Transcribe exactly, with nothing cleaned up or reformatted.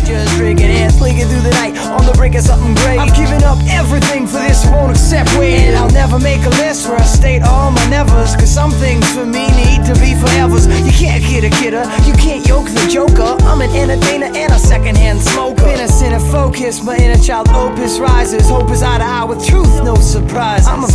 just drinking and sleeping through the night on the brink of something great. I've given up everything for this, won't accept weight, and I'll never make a list where I state all my nevers, cause some things for me need to be forevers. You can't kid a kidder, you can't yoke the joker. I'm an entertainer and a secondhand smoker. Innocent and focused, my inner child opus rises. Hope is eye to eye with truth, no surprise. I'm a